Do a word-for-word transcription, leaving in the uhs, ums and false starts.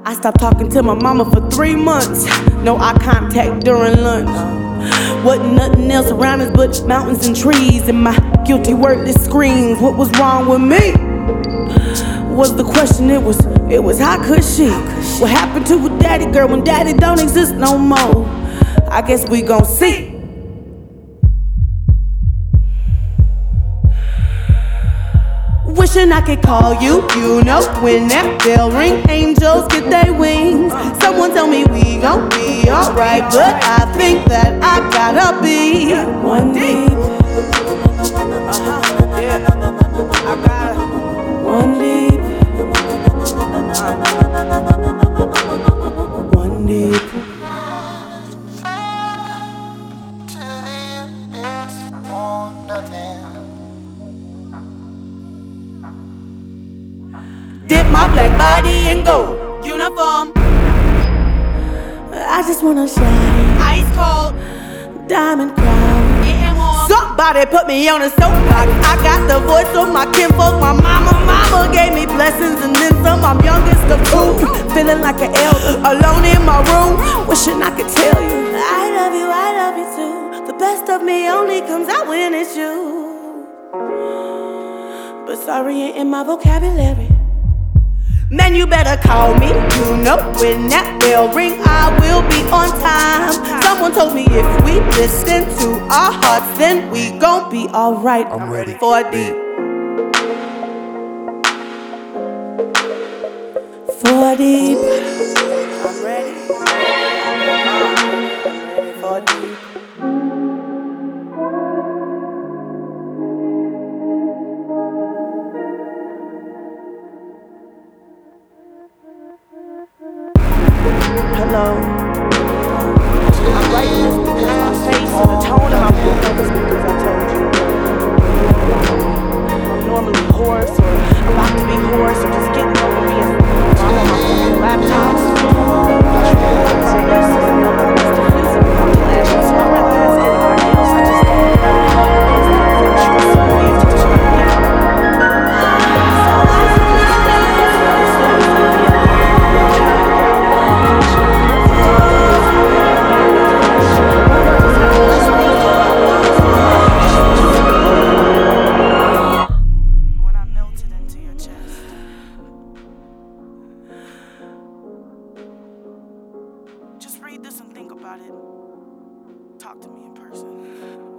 I stopped talking to my mama for three months. No eye contact during lunch. Wasn't nothing else around us but mountains and trees, and my guilty wordless screams. What was wrong with me? Was the question. It was, it was how could she? What happened to a daddy girl when daddy don't exist no more? I guess we gon' see. Wishing I could call you, you know, when that bell ring, angels get their wings. Someone tell me we gon' be alright, but I think that I gotta be one deep. Uh-huh, yeah, I gotta one deep. Uh, one deep. Dip my black body in gold uniform. I just wanna shine. Ice cold, diamond crown. Getting warm. Somebody put me on a soapbox. I got the voice of my kinfolk. My mama, mama gave me blessings and then some. I'm youngest of two, feeling like an elder, alone in my room, wishing I could tell you I love you, I love you too. The best of me only comes out when it's you. But sorry ain't in my vocabulary. Man, you better call me, you know, when that bell ring, I will be on time. Someone told me if we listen to our hearts, then we gon' be alright. I'm ready for deep. For deep. I'm ready. I'm ready for deep. Hello. I'm writing this because my face and the tone of my voice, because I told you I'm normally hoarse or about to be hoarse or just getting over being I'm on my fucking laptop. So yes, I know that it's the physical flashes, so I'd rather ask anybody else. I just don't it's not virtual, so I need to just try to get it. Just read this and think about it. Talk to me in person.